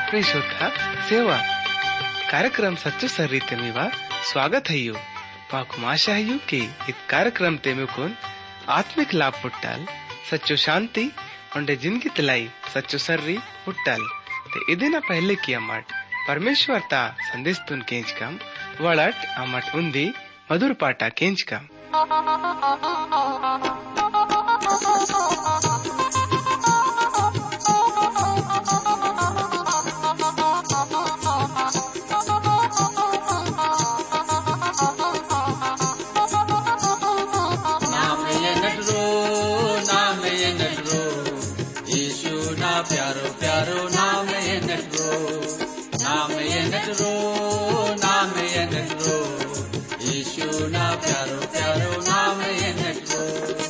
परिशुद्ध सेवा कार्यक्रम सच्चो सर्रीते मीवा स्वागत है यू पाकुम आशा है यू कि इत कार्यक्रम ते मुकुन आत्मिक लाभ पुट्टाल सच्चो शांति उंडे जिंदगी तलाई सच्चो सर्री पुट्टाल ते इदिना पहले की अमट परमेश्वर ता संदेश तुन केंच कम वड़ट अमट उंदी मधुर पाटा केंच कम प्यारो प्यारो नाम ये नटरो, नाम ये नटरो, नाम ये नटरो, यीशु ना प्यारो प्यारो नाम ये नटरो।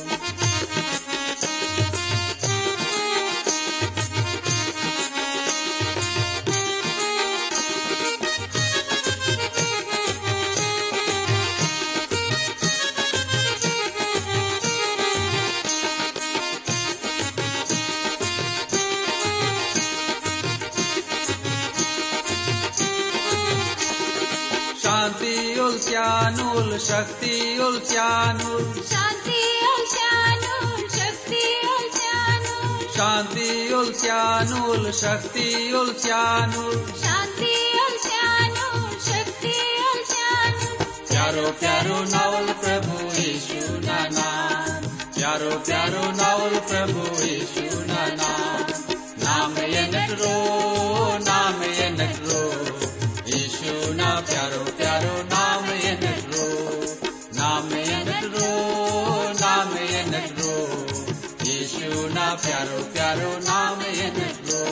Ultianul, Shakti Ultianul, Shanti Ultianul, Shakti Ultianul, Shanti Ultianul, Shakti Ultianul, Shanti Ultianul, Shakti Ultianul. प्यारो प्यारो नावल प्रभु यीशु ना नाम, प्यारो प्यारो नावल प्रभु यीशु ना नाम, नाम ये नटरो, नाम ये नटरो, यीशु ना प्यारो प्यारो नाम ये नटरो, नाम ये नटरो, नाम ये नटरो, यीशु ना प्यारो प्यारो नाम ये नटरो।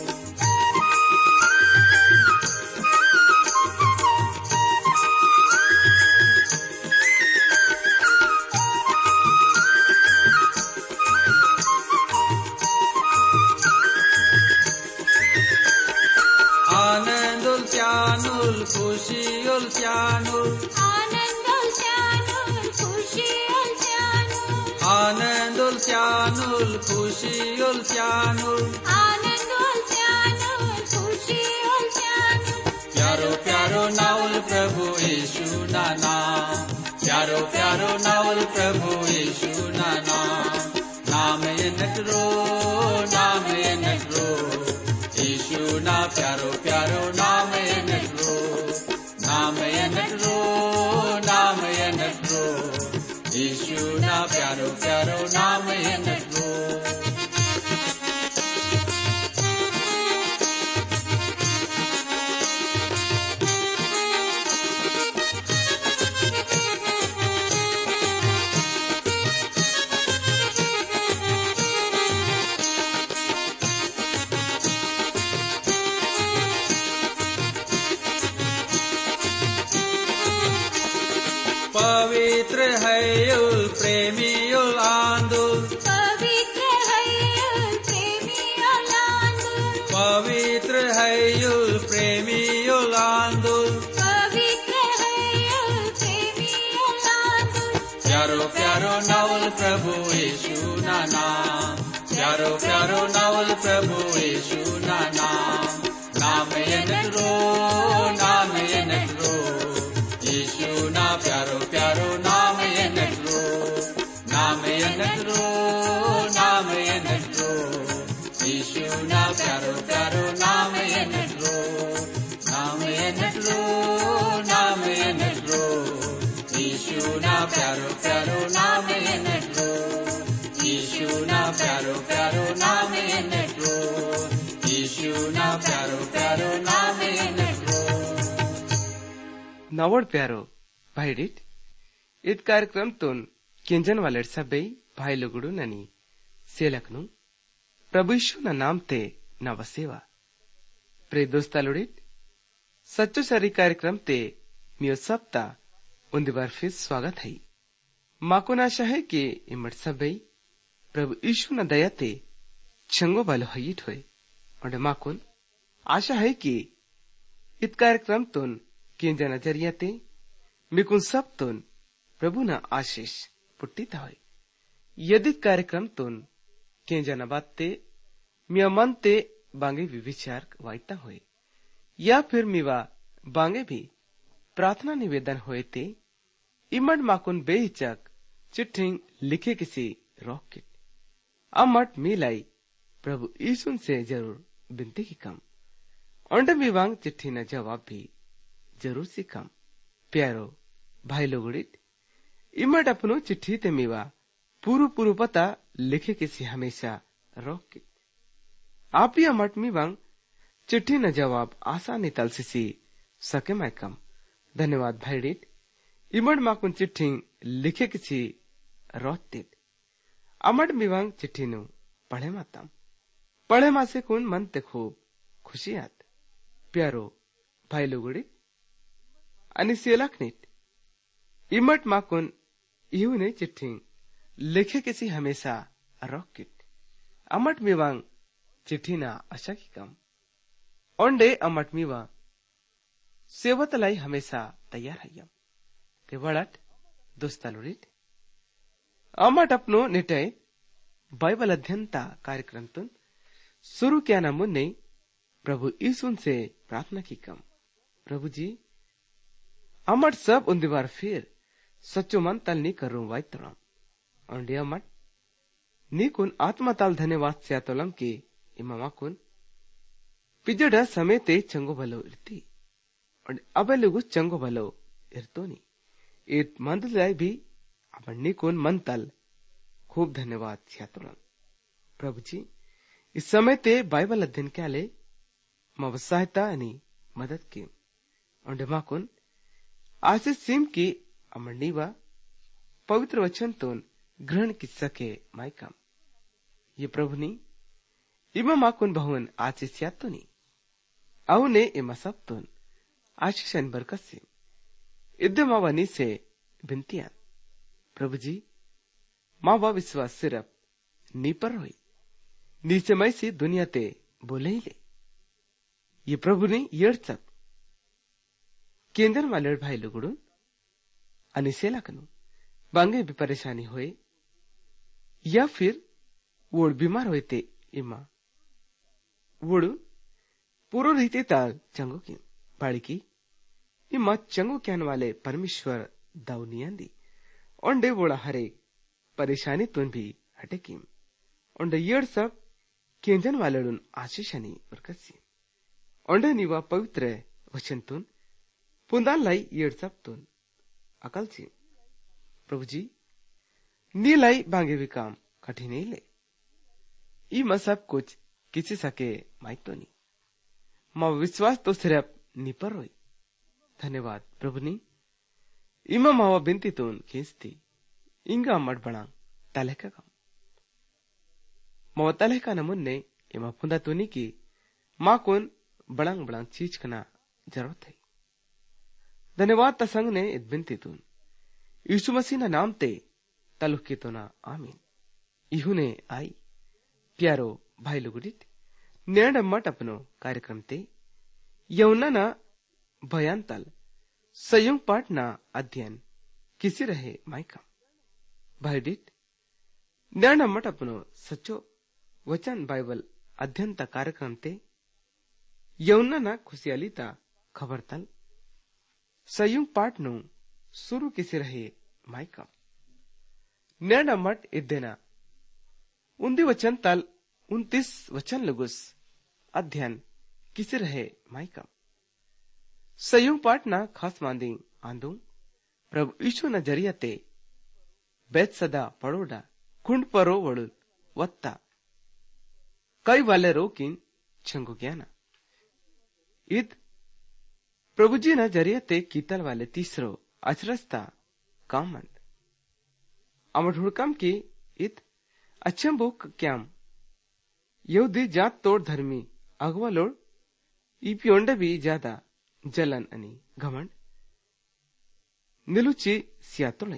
Ultianul, Kushi Ultianul, Anand Ultianul, Kushi Ultianul, Anand Ultianul, Kushi Ultianul, Anand Ultianul, Kushi Ultianul. प्यारो प्यारो नावल प्रभु यीशु ना नाम, प्यारो प्यारो नावल प्रभु यीशु ना नाम, नाम ये नटरो, नाम ये नटरो, यीशु ना प्यारो प्यारो नाम ये नटरो, नाम ये नटरो, नाम ये नटरो, यीशु ना प्यारो प्यारो नाम ये नटरो। पवित्र है युल प्रेमी युल आंदुल, पवित्र है युल प्रेमी युल आंदुल, पवित्र है युल प्रेमी युल आंदुल, पवित्र है युल प्रेमी युल आंदुल. प्यारो प्यारो नावल प्रभु यीशु ना नाम, प्यारो प्यारो नावल प्रभु यीशु ना नाम, नाम ये नटरो, नाम ये नटरो, यीशु ना प्यारो प्यारो नाम ये नटरो, नाम ये नटरो, नाम ये नटरो, यीशु ना प्यारो प्यारो नाम ये नटरो, नाम ये नटरो, नाम ये नटरो, यीशु ना प्यारो प्यारो नाम ये नटरो, यीशु ना प्यारो प्यारो नाम ये नटरो, यीशु ना प्यारो प्यारो नाम ये नटरो। नवड़ प्यारो भाई डिट इत कार्यक्रम तुन किंजन वाले सबे भाई लोगड़ू ननी सेलकनु प्रभु यीशु ना नाम ते नवसेवा प्रे दोस्ता लोडिट सच्चो सरी कार्यक्रम ते मियो सप्ता उन्दी बार फिर स्वागत है। माकुन आशा है कि इमट सबे प्रभु यीशु ना दया ते छंगो बालो हईट होए और माकुन आशा है कि इत कार्यक्रम तुन किंजन नजरिया ते मिकुन सब तुन प्रभु ना आशीष पुट्टिता होए। यदि कार्यक्रम तुन केंजना बात ते मिया मन ते बांगे भी विचार वाइता हुए या फिर मीवा बांगे भी प्रार्थना निवेदन हुए थे इमड माकुन बेहिचक चिट्ठी लिखे किसी रॉकेट अमट मिलाई प्रभु यीशु से जरूर बिनती की कम और मीवांग चिट्ठी न जवाब भी जरूर सी कम प्यारो भाई लोगुड़ित इमट अपनो चिट्ठी ते मीवा पूरू पता लिखे किसी हमेशा रॉकेट आप ही अमट मीवांग चिट्ठी न जवाब आसानी तल सी सके मैं कम धन्यवाद भाई डिट इमड माकुन चिट्ठी लिखे किसी रोतित अमड मीवांग चिट्ठी नु पढ़े मासे कुन मन ते खूब खुशी आत प्यारो भाई लोगुड़ी आणि सेलाखनीत इमट माकुन इहू ने चिट्ठी लिखे किसी हमेशा रॉकेट अमट मीवांग चिट्ठी ना आशा की कम ओंडे अमट मीवा सेवत लाई हमेशा तैयार है ते वड़ट दोस्तालुरीट अमट अपनो निटय बाइबल अध्ययनता कार्यक्रम तुन शुरू किया ना मुन्ने प्रभु यीशु से प्रार्थना की कम प्रभु जी अमट सब उन्दिवार फिर सच्चो मन तल नी करूं वाइतरम और अमट नी कुन आत्मा ताल धन्यवाद से आतोलम के इमामा कुन पिजड़ समेते चंगो भलो इर्ती और अब लोग चंगो भलो इर्तोनी इत मंदलाई भी अपन नी कुन मन तल खूब धन्यवाद से आतोलम प्रभु जी इस समय ते बाइबल अध्ययन क्या ले मवसायता अनि मदद की और डमाकुन आशीष सिम की अमरनीवा पवित्र वचन तोन ग्रहण की सके माइकम ये प्रभु नी इमा माकुन बहुन आशीष यातो नी अव ने इमा सब तोन आशीषन बरकत से इद्दमावानी से बिनतियान प्रभु जी मावा विश्वास सिर्फ नी पर हुई नीचे मई से दुनिया ते बोले ही ले ये प्रभु ने येर सब केंद्र वाले भाई लोगुड़ून अनिसेला कनु बांगे भी परेशानी होए या फिर वोड़ बीमार होए ते इमा वोड़ पूरो रहते ताल चंगो की पाड़ी की इमा चंगो कहने वाले परमेश्वर दाउनियांदी ओंडे वोड़ा हरे परेशानी तुन भी हटे की ओंडे येर सब केंजन वालेडून आशीषानी बरकसी ओंडे निवा पवित्र वचन तुन पुंदान लाई येर सब तुन अकल सी प्रभु जी नी लाई बांगे भी काम कठिन ही ले इमा सब कुछ किसी सके माइक तो नहीं माँ विश्वास तो सिर्फ नी पर रोई धन्यवाद प्रभु नी इमा मावा बिनती तुन खींचती इंगा मट बना तले का काम मावा तले का नमुन्ने इमा पुंदा तुनी की माँ कोन बड़ांग बड़ांग चीज कना जरूरत है धन्यवाद तसंग ने इत बिनती तुन यीशु मसीह ना नाम ते तलुक की तो ना आमीन इहू ने आई प्यारो भाई लोगुडित नेड मट अपनो कार्यक्रम ते यौना ना बयान तल संयुक्त पाठ ना अध्ययन किसी रहे माइका भाई डिट नेड मट अपनो सच्चो वचन बाइबल अध्ययन ता कार्यक्रम ते यौना ना खुशियाली ता खबर तल संयुक्त पाठ नु शुरू किसी रहे माइका नेड मट इदेना उन्दी वचन तल 29 वचन लगुस अध्ययन किसी रहे माइका संयुक्त पाठ ना खास मांदी आंदू प्रभु यीशु न जरियते बेत सदा पड़ोडा कुंड परो वड़ुल वत्ता कई वाले रोकिन छंगु ज्ञाना इत प्रभु जी न जरियते कीतल वाले तीसरो अचरस्ता कामंद अमढुड़कम की इत अच्छम्बो क्याम यहूदी जात तोड़ धर्मी अगवा लोड़ ईपियोंड भी ज्यादा जलन अनि घमंड निलुची सियातुलई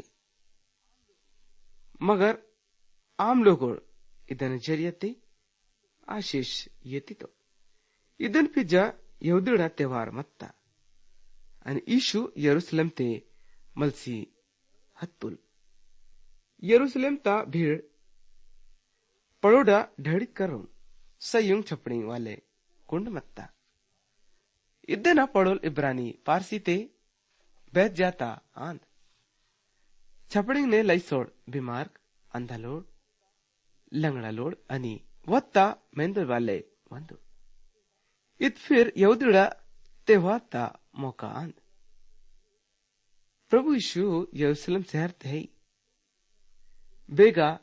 मगर आम लोगों इदन जरियते आशीष येती तो इदन पिज्जा यहूदीड़ा त्योहार मत्ता अनि ईशु यरूशलेम ते मलसी हत्तुल यरूशलेम ता भीड़ पड़ोडा ढड़ित करो सयुंग छपड़ी वाले कुंड मत्ता इद्दे पड़ोल इब्रानी पारसी ते बैठ जाता आंद छपड़ी ने लई सोड़ बीमार अंधा लोड लंगड़ा लोड अनि वत्ता मेंदुर वाले वंदु इत फिर यहूदीड़ा तेवाता मौका आंद प्रभु यीशु यरूशलेम शहर थे बेगा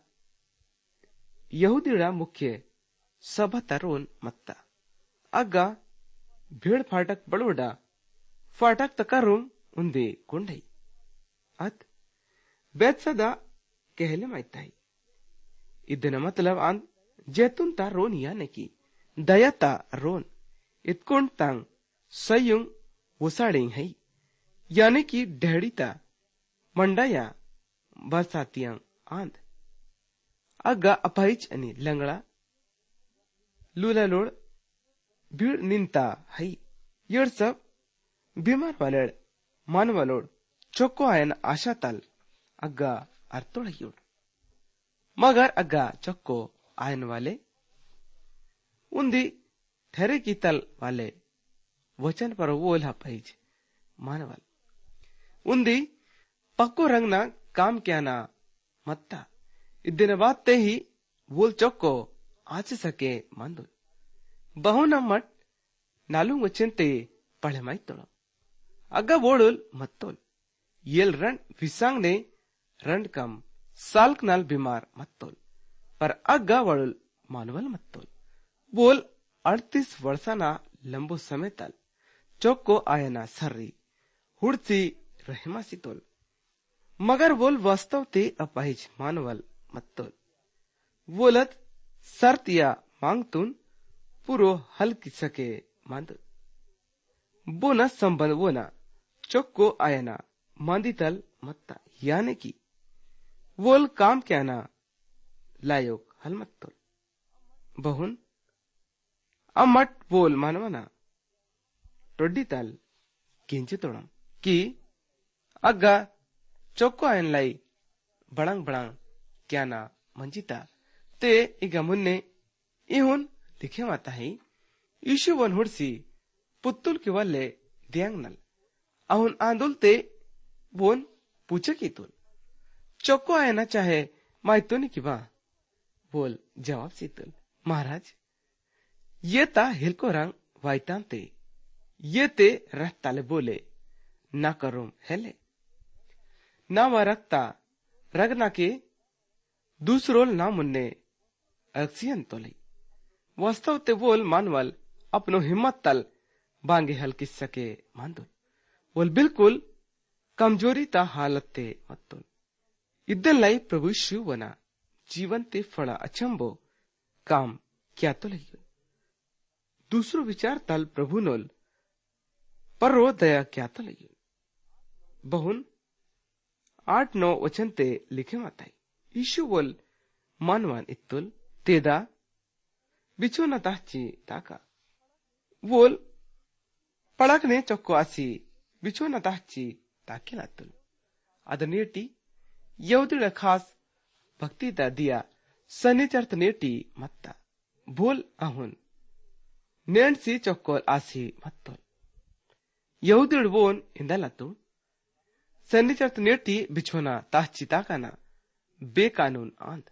यहूदीड़ा मुख्य सभा तरोन मत्ता अग्गा भीड़ फाटक बड़ोडा फाटक तकारूम उन्दे कुंडई अत बेतसदा कहले माइताई इदना मतलब आंद जैतून ता रोन याने की दयाता रोन इतकुंड तांग सयुंग वसाड़े है यानी कि ढेड़ीता मंडाया बरसातियां आंद अग्गा अपाइच अनि लंगड़ा लूला लोड़ भीड़ निंता है यड़ सब बीमार वाले मानवालोड़ चौको आयन आशा तल अग्गा अर्थोड़ युड़ मगर अग्गा चौको आयन वाले उन्दी ठहरे की तल वाले वचन पर वोल हापाइज मानवाल उन्दी पक्को रंगना काम क्या ना मत्ता इद्दिन बात ते ही वोल चौको आच सके मंदुल बहु न मट नालू वचन ते पढ़े माई तोड़ो अग्गा वोड़ुल मत्तोल येल रंड विसांग ने रंड कम साल्क नाल बीमार मत्तोल पर अग्गा वड़ुल मानवल मत्तोल बोल 38 वर्षाना लंबो समय तल चौको आयना सर्री हुड़सी रहमासी तोल मगर बोल वास्तव ते अपाहिज मानवल मत्तोल बोलत सर्तिया मांगतुन पुरो हल की सके मांद बोना संबंध बोना चौको आयना मांदी तल मत्ता यानी की बोल काम क्या ना लायोग हल मत्तोल बहुन अमट बोल मानवना टोडी तल किंच तोड़म कि अग्गा चौको आयन लाई बड़ंग बड़ंग क्या ना मंजिता ते इगा मुन्ने इहुन लिखे माता है यीशु वन हुड़सी पुत्तुल के वाले दियांग नल अहुन आंदुल ते बोन पूछे की तुल चौको आयना चाहे माइतुनी की बा बोल जवाब सी तुल महाराज ये ता हिलको रंग वाइतान ते ये ते रह ताले बोले ना करूम हेले ना वा रखता रगना के दूसरोल ना मुन्ने अक्सियन तोले वास्तव ते बोल मानवल अपनो हिम्मत तल बांगे हल किस सके मांदुल बोल बिल्कुल कमजोरी ता हालत ते मत्तुल इद्दन लाई प्रभु यीशु वना जीवन ते फड़ा अचंबो काम क्या तो लई दूसरो विचार तल प्रभु नोल पर रो दया क्या तो लई बहुन 8-9 वचन ते लिखे माताई यीशु बोल मानवान इत्तुल तेदा बिचो न ताची ताका बोल पड़क ने चौको आसी बिचो न ताची ताके लातुल अदनेटी यहूदी खास भक्ति दा दिया सनिचर्त नेटी मत्ता बोल अहुन नेंसी चौकोल आसी मत्तोल यहूदी बोन इंदलातु सनिचर्त नेटी बिछोना ताची ताकाना बेकानून आंद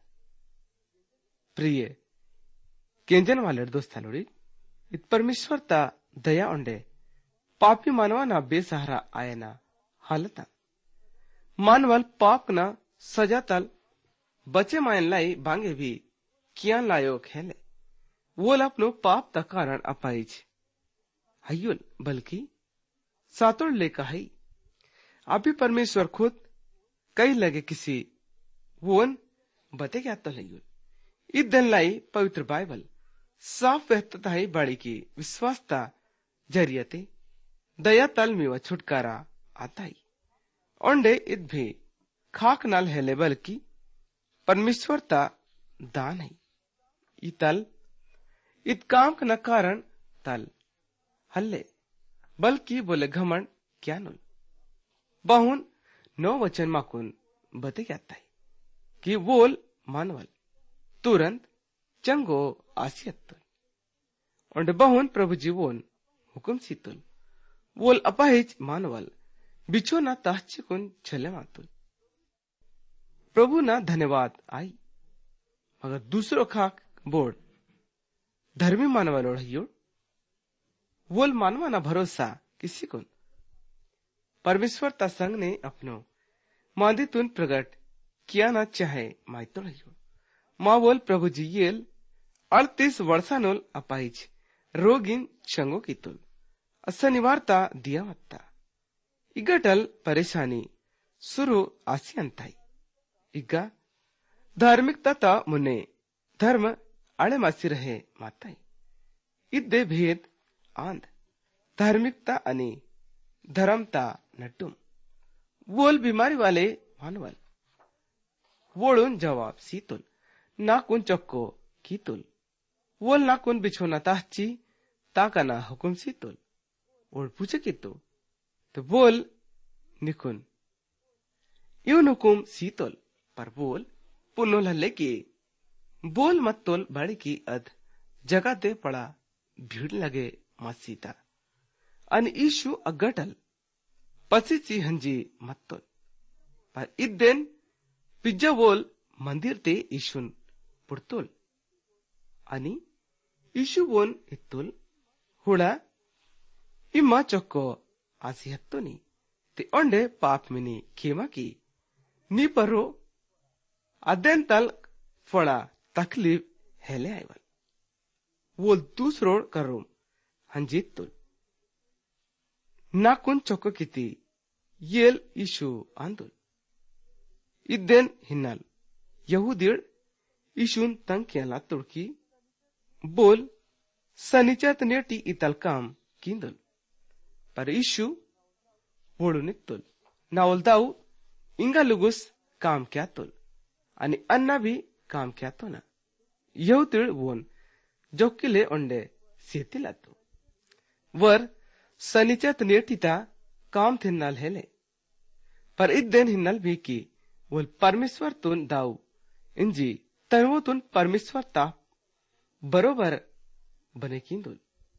प्रिय केंजन वाले दोस्तालोड़ी इत परमेश्वर ता दया उंडे पापी मानवाना बेसहारा आयना हालता मानवल पाप ना सजा तल बचे मायन लाई बांगे भी किया लायो खेले वोल अपनो पाप ता कारण अपाइज हयुल बल्कि सातोड़ लेका है अभी परमेश्वर खुद कई लगे किसी वोन बते क्या तो लयुल इदन लाई पवित्र बाइबल साफ व्यक्तता है बड़ी की विश्वासता जरियते दया तल में व छुटकारा आता ही ओंडे इत भी खाक नाल हेले बल्कि परमेश्वर ता दान है इतल इत काम न कारण तल हल्ले बल्कि बोले घमंड क्या नुल बहुन 9 वचन माकुन बते क्या कि बोल मानवल तुरंत चंगो आसियत और बहुन प्रभु जीवन हुकुम सीतुल वोल अपाहिज मानवल बिछो ना ताहचिकुन छले मातुल प्रभु ना धन्यवाद आई मगर दूसरो खाक बोर्ड धर्मी मानवल ओढ़ियो वोल मानवा ना भरोसा किसी को परमेश्वर ता संग ने अपनो मांदितुन प्रगट किया ना चाहे माइतो रहियो माँ बोल प्रभु जी येल 38 वर्षानोल अपाइज रोगिन चंगो की तुल शनिवारता दिया मत्ता इगटल परेशानी शुरू आसियंताई इगा धार्मिकता ता मुने धर्म आड़े मासी रहे माताई इद्दे भेद आंध धार्मिकता अनि धर्मता नटुम वोल बीमारी वाले मानवल वोड़ुन जवाब सीतुल नाकुन चक्को कीतुल वोल नाकुन बिछोना ताहची ताकना हुकुम सीतुल और पूछे कितु तो बोल निकुन यूं हुकुम सीतुल पर बोल पुनोल हल्ले की बोल मत तोल बड़ी की अध जगह दे पड़ा भीड़ लगे मसीता अन ईशु अगटल पसीची हंजी मत तोल पर इत दिन पिज्जा बोल मंदिर ते ईशुन पुरतोल अनि ईशु बोन इत्तुल हुड़ा इम्मा चक्को आसी हत्तोनी ते ओंडे पाप मिनी खेमा की नी परो अदेन तल फड़ा तकलीफ हेले आयवल वो दूसरों करूम हंजीत तुल नाकुन चक्को किती येल ईशु आंदुल इद्देन हिन्नल यहूदीड ईशुन तंक्याला तुड़की बोल सनिचत नेटी इतल काम किंदुल पर ईशु वोड़ू नित्तुल नावल दाऊ इंगा लुगुस काम क्या तुल अनि अन्ना भी काम क्या तो ना यहूदीड वोन जोकिले ओंडे सेतिलातु वर सनिचत नेटीता काम थिन्नल हेले पर इद्देन हिन्नल भी की वोल परमेश्वर तुन दाऊ इंजी तनवो तुन परमेश्वर ता बरोबर बने किंदुल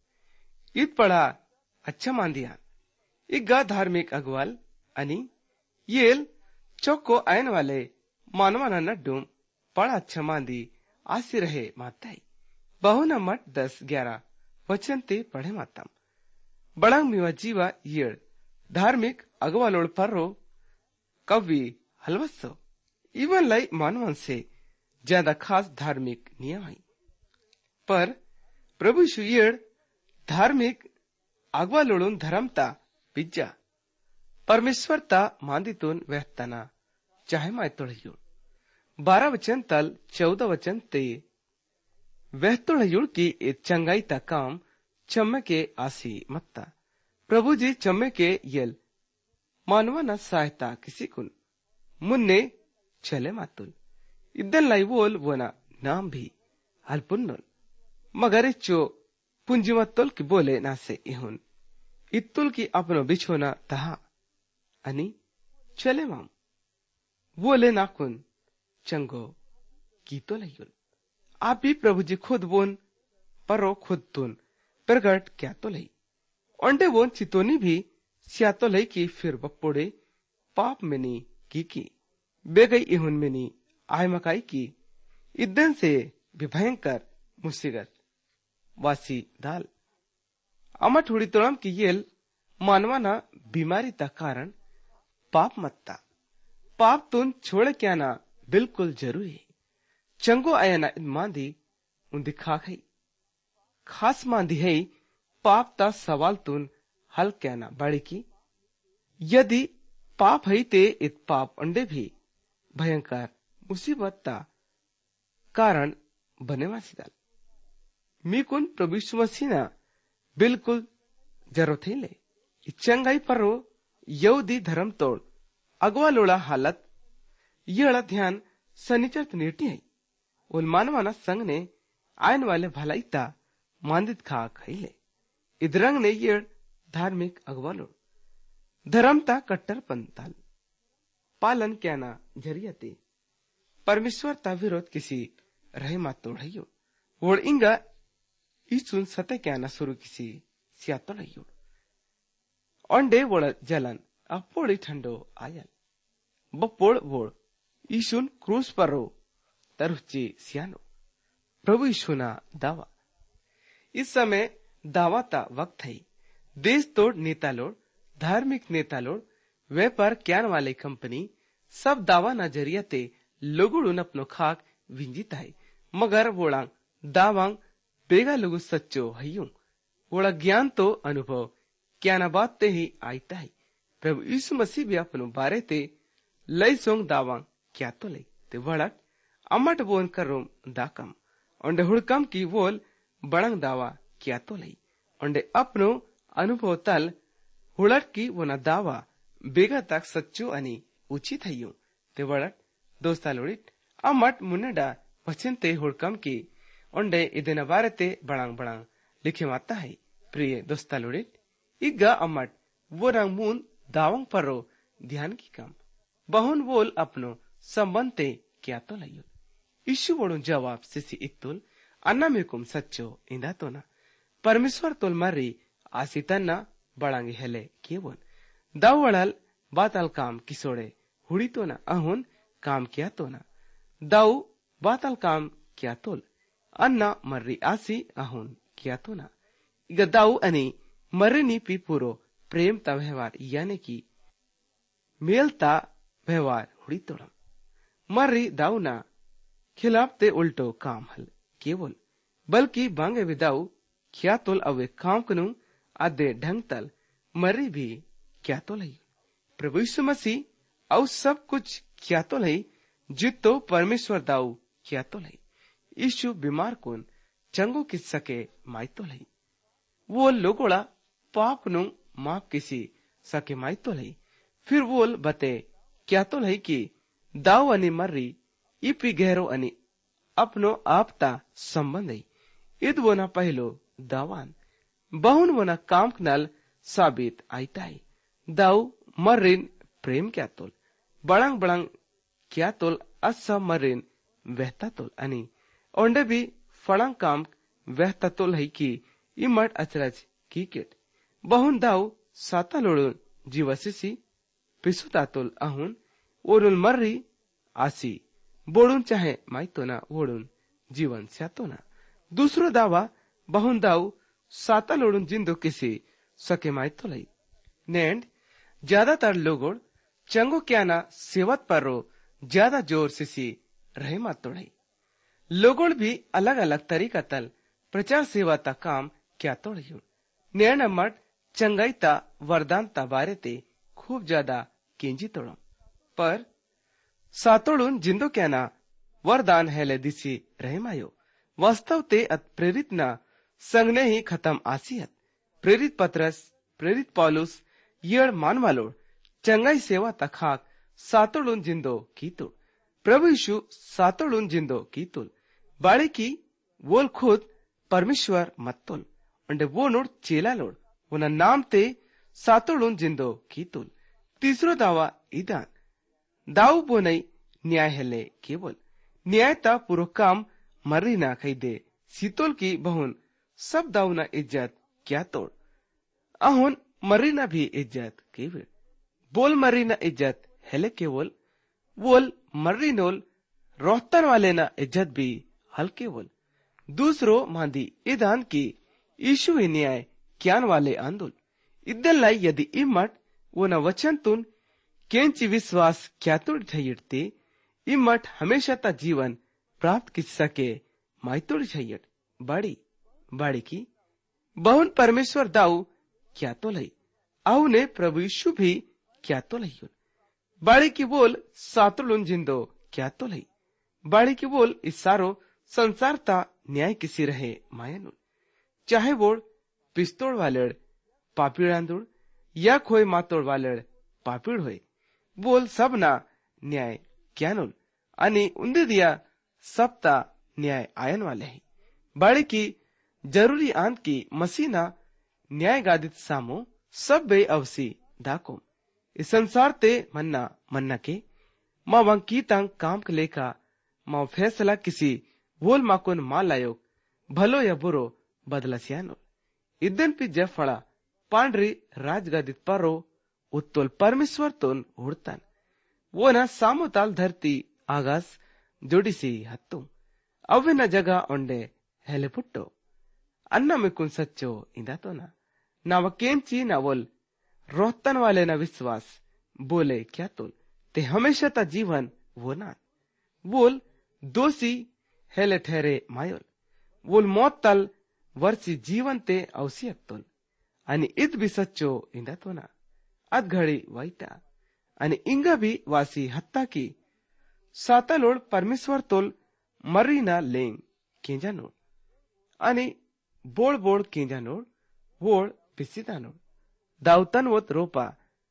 इत पड़ा अच्छा मान दिया इग्गा धार्मिक अगवाल अनि येल चौको आयन वाले मानवाना नड्डूम पड़ा अच्छा मान दी आसी रहे माताई बहुना मठ 10-11 वचन ते पढ़े मातम बड़ंग मिवा जीवा येड़ धार्मिक अगवालोड़ पर्रो कवि हलवस्सो इवन लाई मानवन से ज्यादा खास धार्मिक नियम है पर प्रभु यीशु येड़ धार्मिक अगवालोड़ून धर्मता पिज्जा परमेश्वरता मांदितून व्यहतना चाहे माय तोड़ियो 12 वचन तल 14 वचन ते व्यहतोड़ियो की चंगाई ता काम चम्मे के आसी मत्ता प्रभु जी चम्मे के यल मानवाना सहायता किसी कुन मुन्ने चले मातुल इद्दन लाई वोल वना नाम भी हलपुन्नोल मगर इच्चो पुंजिमत्तोल की बोले ना से इहुन इत्तुल की अपनो बिछोना तहा अनि चले माम बोले नाकुन चंगो की तो लयुल आप भी प्रभु जी खुद बोन परो खुद तुन प्रगट क्या तो लई ओंडे बोन चितोनी भी सिया तो लई की फिर बप्पोड़े पाप मिनी की बेगई इहुन मिनी आय मकाई की इद्दन से भी भयंकर मुसीबत वासी दाल अमा थोड़ी तोड़म की येल मानवाना बीमारी ता कारण पाप मत्ता पाप तुन छोड़े क्या ना बिल्कुल जरूरी चंगो आया ना इन मांदी उन दिखा गई खास मांदी है पाप ता सवाल तुन हल क्या ना बड़ी की यदि पाप है ते इत पाप अंडे भी भयंकर मुसीबत ता कारण बने वासीदाल मी कुन प्रभु यीशु मसीह ना बिल्कुल जरूरत है ले चंगाई परो यहूदी धर्म तोड़ अगवा लोड़ा हालत यह ध्यान सनिचर नीति है उन मानवाना संग ने आयन वाले भलाई ता मांदित खा खैले इधरंग ने ये धार्मिक अगवा लोड़ धर्मता कट्टर पंताल पालन क्या ना जरियते परमेश्वर ता विरोध किसी रहे मात तोड़ियो और इंगा इसून सते क्याना शुरू किसी सियातो लयू ओंडे वोड़ जलन अपोड़ी ठंडो आयल बपोड़ वोड़ इसून क्रूस परो तरुची सियानो प्रभु यीशु ना दावा। इस समय दावा ता वक्त है। देश तोड़ नेता लोड़, धार्मिक नेता लोड़, व्यापार क्यान वाले कंपनी सब दावा नजरिया ते लोगुड़ून अपनो खाक विंजिता है। मगर वोड़ा दावांग बेगा लोगु सच्चो हयूं वोड़ा ज्ञान तो अनुभव क्याना बात ते ही आईता है। प्रभु यीशु मसीह भी अपनो बारे ते लय सोंग दावांग क्या तो लय ते वड़क अमट बोन करोम दाकम ओंडे हुड़कम की वोल बड़ंग दावा क्या तो लई ओंडे अपनो अनुभव तल हुड़क की वो न दावा बेगा तक सच्चो अनि उचित हयूं ते वड़क दोस्ता लोड़ित अमट मुन्नेडा वचन ते हुड़कम की ओंडे इदेन बारे ते बड़ांग बड़ांग लिखे माता है। प्रिय दोस्ता लोड़ित इग्गा अमट वो रंग मून दावंग परो ध्यान की कम बहुन वोल अपनो संबंध ते क्या तो लयू इशु वोड़ू जवाब सिसी इत्तुल अन्ना मेकुम सच्चो इंदा तो ना परमेश्वर तोल मरी आसितन्ना बड़ांगी हेले केवन दावड़ल बातल काम किसोड़े हुड़ी तो ना अहुन काम क्या तो ना दाऊ बातल काम क्या तोल अन्ना मर्री आसी अहुन क्या तो ना इग दाऊ अनि मर्री नी पी पूरो प्रेम ता व्यवहार यानी की मेलता व्यवहार हुड़ी तोड़म मर्री दाऊ ना खिलाफ ते उल्टो काम हल केवल बल्कि बांगे विदाऊ क्या तोल अवे काम कनु आदे ढंग तल मर्री भी क्या तो लई प्रभु यीशु मसीह औ सब कुछ क्या तो लई जितो परमेश्वर दाऊ क्या तो लई यीशु बीमार कोन चंगो किस सके माई तो लई वो लोगोड़ा पाप नु माफ किसी सके माई तो लई फिर वोल बते क्या तो लई की दाऊ अनि मर्री इपी गहरो अनि अपनो आपता संबंध इद वो न पहलो दावान बहुन वो न काम नल साबित आईता है दाऊ मर्रिन प्रेम क्या तोल बड़ंग बड़ंग क्या तोल असा मर्रिन वहता तोल अनि ओंडे भी फड़ंग काम वहता तोल है की इमट अचरज की किट बहुन दाऊ साता लोड़ुन जीवसिसी पिसुता तोल अहुन ओरुन मर्री आसी बोड़ून चाहे माई तो ना वोड़ून जीवन स्या तो ना दूसरो दावा बहुन दाऊ साता लोड़ून जिंदो किसी सके माई तो लई नेंड ज्यादातर लोगों चंगो क्या ना सेवत पर रो ज्यादा जोर से रहे मत तोड़ई लोगों भी अलग अलग तरीका तल प्रचार सेवा ता काम क्या तोड़ई नैन मट चंगाई ता वरदान ता बारे ते खूब ज्यादा केंजी तोड़ो पर सातोड़ून जिंदो क्या ना वरदान हेले दिसी रहे मायो वास्तव ते अत प्रेरित ना संगने ही खत्म आसियत प्रेरित पत्रस प्रेरित पौलुस येड़ मानवालोड़ चंगाई सेवा तखाक सातोड़ून जिंदो कीतुड़ प्रभु यीशु सातोड़ून जिंदो कीतुल बाड़े की वोल खुद परमेश्वर मत्तुल अंडे वो नोड़ चेला लोड़ वो नाम ते सातोड़ून जिंदो कीतुल तीसरो दावा इदान दाऊ बोनई न्याय हेले केवल न्याय ता पुरो काम मर्री ना कही दे सीतोल की बहुन सब दाऊ ना इज्जत क्या तोड़ अहुन मर्री ना भी इज्जत केवल बोल मर्री ना इज्जत हेले केवल वोल मर्री नोल रोहतन वाले ना इज्जत भी हल केवल दूसरो मांदी इदान की ईशु न्याय क्यान वाले आंदोल इद्दल लाई यदि इमट वो न वचन तुन केंची विश्वास क्या तोड़ ठयिड़ते इमट हमेशा ता जीवन प्राप्त किस सके माइतोड़ ठयिड़ बाड़ी बाड़ी की बहुन परमेश्वर दाऊ क्या तो लई आउ ने प्रभु यीशु भी क्या तो लई बाड़ी की बोल सातुलुन जिंदो क्या तो लई बाड़ी की बोल इस सारो संसार ता न्याय किसी रहे मायनुल चाहे बोल पिस्तौल वालेड़ पापीड़ांदुड़ या खोए मातोड़ वालेड़ पापीड़ होए बोल सब ना न्याय क्यानुल अनि उन्दे दिया सबता न्याय आयन वाले हैं बाड़ी की जरूरी आंत की मसीना न्याय गादित सामो सब बे अवसी दाको इस संसार ते मन्ना मन्ना के माँ वंकी तंग काम के लेका माँ फैसला किसी वोल माकुन माँ लायो भलो या बुरो बदलस्यानो इदन पिज्जा फळा पांढरी राजगादीत पारो उत्तोल परमेश्वरतोन उडतान वो ना सामोताल धरती आगास जोडिसी हत्तू अव्विन जगा ओंडे हेले पुट्टो अन्न मिकुन सच्चो इंदातो ना नाव केंची नावोल रोहतन वाले ना विश्वास बोले क्या तोल ते हमेशा ता जीवन वो ना बोल दोषी हेले ठहरे मायोल बोल मौत तल वर्षी जीवन ते आवश्यक तोल आणि इत भी सच्चो इंदातो ना अदघडी वाईटा आणि इंगा भी वासी हत्ता की सातालोड परमेश्वर तोल मरीना लेंग केंजानो आणि बोळ बोळ केंजानो वोळ पिसितानो दावतन वोत रोपा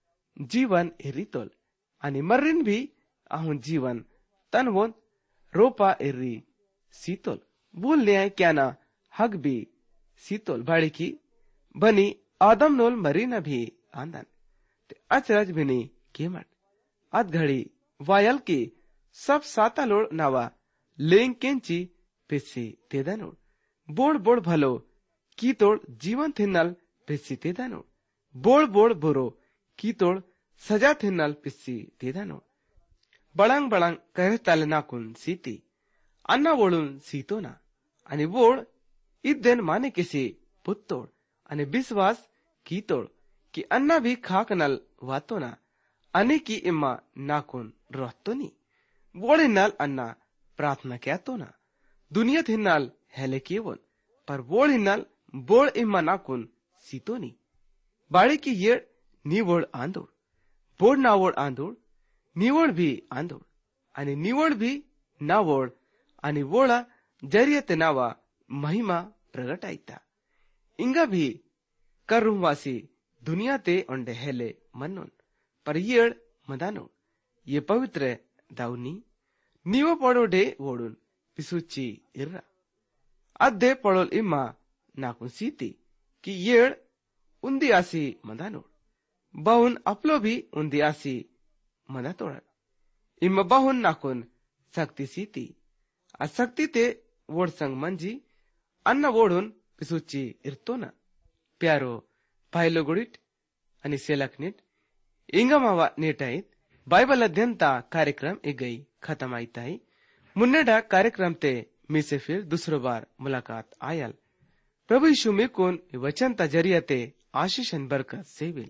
जीवन एरितोल आणि मर्रीन भी आहुन जीवन तन वोत रोपा एरी सीतोल बोल न्याय क्या ना हक भी सीतोल भाड़ी की बनी आदम नोल मरीना भी आंदन ते अचरज बिनी केमट अदघड़ी वायल की सब सातालोड नावा लेंग केंची पिस्सी तेदानोड बोड़ बोड़ भलो की तोड़ जीवन थिन्नल पिस्सी तेदानोड बोड़ बोड़ बुरो की तोड़ सजा थिन्नल पिस्सी तेदानोड बळंग बळंग कहताल नाकुन सीती अन्ना वोळून सीतो ना आणि वोळ इद्देन माने किसी पुत्तोड आणि विश्वास की तोड़ कि अन्ना भी खाकनल वातो ना अने की इम्मा नाकुन रोहतो नी वोळ हिन्नल अन्ना प्रार्थना क्या तो ना दुनिया हिन्नल हेले केवल पर वोळ हिन्नल बोळ इम्मा नाकुन सीतो नी बाळे की येड निवळ आंदोळ बोड नावळ आंदोळ निवळ भी आंदोळ आणि निवळ भी नावळ आणि वोळा जरियते नावा महिमा प्रगट आयता इंगा भी करुवासी दुनिया ते ओंडे हेले मन्नोन पर येड मदानो ये पवित्र दावनी नीव पडोडे वोडून पिसुची इर्रा अद्धे पडोल इम्मा नाकुन सीती की येड उंदी आसी मदानोड बाहुन अपलो भी उंदी आसी मदा तोडा इम्मा बाहुन नाकुन सक्ती सीती आ सक्ती ते वोड संग मंजी अन्न वोडून पिसुची इरतो ना प्यारो पाहिलो गुडीट आणि सेलकनीट इंगमावा नेटाईत बाइबल अध्ययनता कार्यक्रम इगई खत्म आईताई मुन्नेडा कार्यक्रम ते मी से फिर दूसरो बार मुलाकात आयल प्रभु यीशु में कोन वचन ता जरिया ते आशीष बरकत सेविल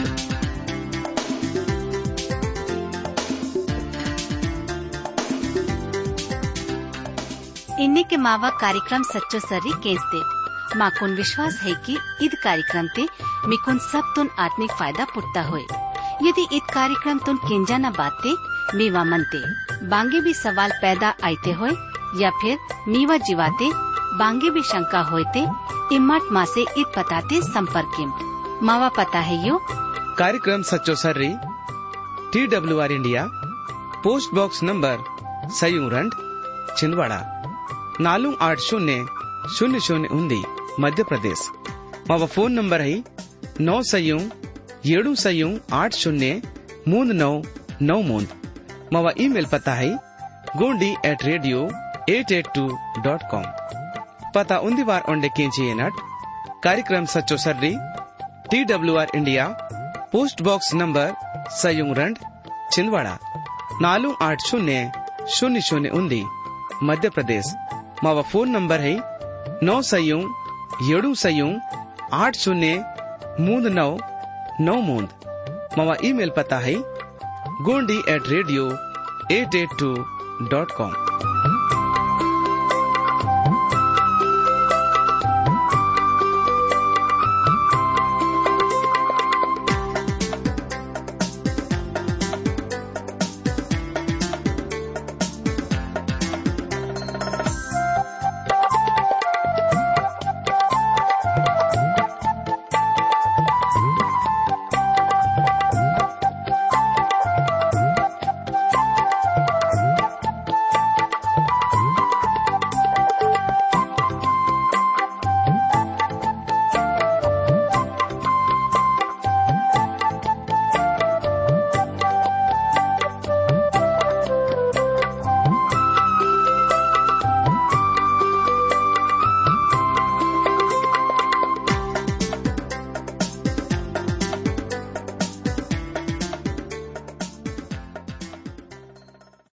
इन्ने के मावा कार्यक्रम सच्चो सर्री केंसते माकुन विश्वास है कि इद कार्यक्रम ते मिकुन सब तुन आत्मिक फायदा पुट्टा होए यदि इत कार्यक्रम तुन केंजा न बाते मीवा मनते बांगे भी सवाल पैदा आते होए या फिर मीवा जीवाते बांगे भी शंका होते इम्मत माँ से इत पताते संपर्क मावा पता है यो कार्यक्रम सच्चो सर्री TWR India post box number सयूरंड छिंदवाड़ा 480000 मध्य प्रदेश मावा फोन नंबर है 9 मावा ईमेल पता है gondi@radio882.com पता उन्दी बार ओंडे केंची नट कार्यक्रम सच्चो सर्री TWR India post box number सयूरंड छिंदवाड़ा 480000 मध्य प्रदेश मावा फोन नंबर है 9 मावा ईमेल पता है gondi@radio882.com